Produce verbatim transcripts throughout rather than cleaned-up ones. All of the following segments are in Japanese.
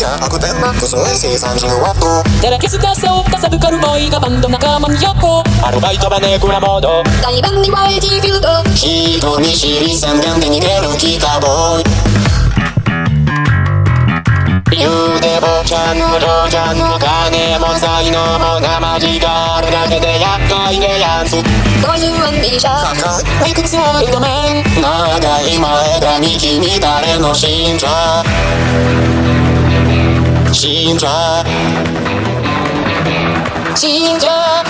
悪天マックス エーシーさんじゅうワット照らけすかせをかサブカルボーイがバンド仲間に横アルバイトバネクラモード大盤には エーティー フィルド人見知り宣言で逃げるギターボーイ言うてぼちゃんの嬢ちゃんの金も才能もがマジがあるだけで厄介でやつボイズワンビーシャーミックスワールドメン長い前髪君誰の信者信者信者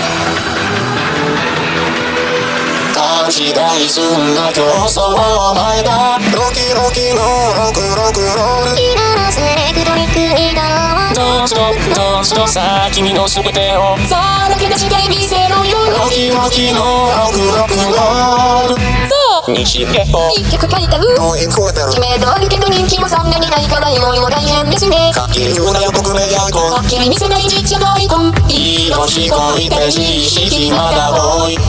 勘違いすんな競争お前だロキロキのロクロクロール今のスエクトリックギターどうしとどうしとさあ君の全てをさらけ出してみせろよロキロキのロクロクロールそう西結構一曲書いたうもう聞こえてる決め通りけど人気もそんなにないからよいも大変ですねはっきり言うなよ僕めやいこはっきり見せないちっちゃなアイコンいい年こいて自意識まだ多い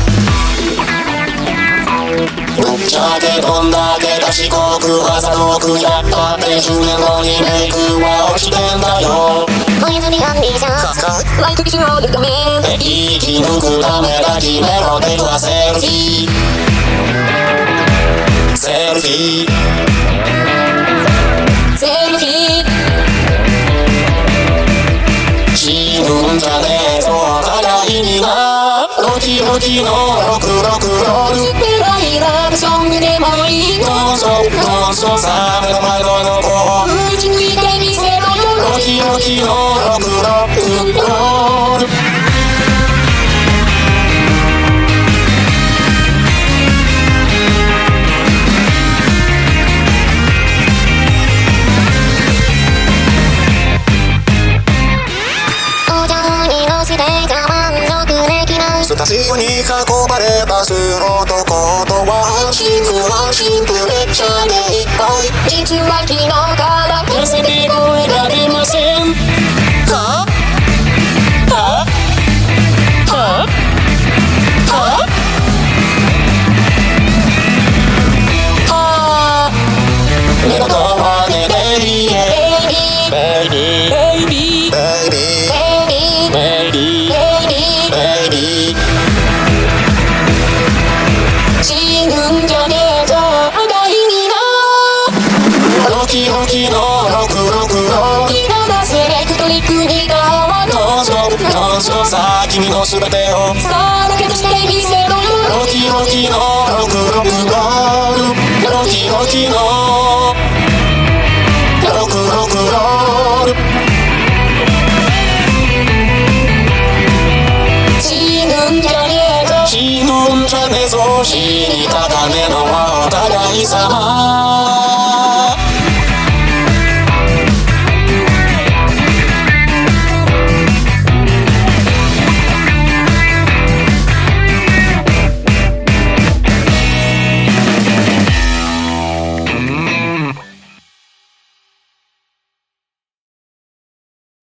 ぶっちゃけどんだけ賢く朝遠くやったってじゅうねんごにメイクは落ちてんだよ小泉アンビーシャーライクキスロールドメン生き抜くためだ決めろではセルフィーセルフィーセルフィー死ぬんじゃねえぞ互いになロキロキのロクロクロールスペライラブソングでもいいどうぞどうぞさあ目の前の子を打ち抜いてみせろよロキロキのロクロクロールお茶に乗せてじゃ満足できないスタジオに囲まれたスローとコートはシンクはシンプルめっちゃでいっぱい実は昨日から痩せて声が出ませんははははは目の前でベイビーベイビーベイビーベイビーベイビーベイビーベイビーベイビー死ぬんじゃねえぞ互いになロキロキのロクロクロール今だセレクトリックギターはどうぞどうぞさあ君の全てをさらけ出してみせろよロキロキのロクロクロールロキロキのロクロクロール死ぬんじゃねえぞ死ぬんじゃねえぞ死にたかねのはお互い様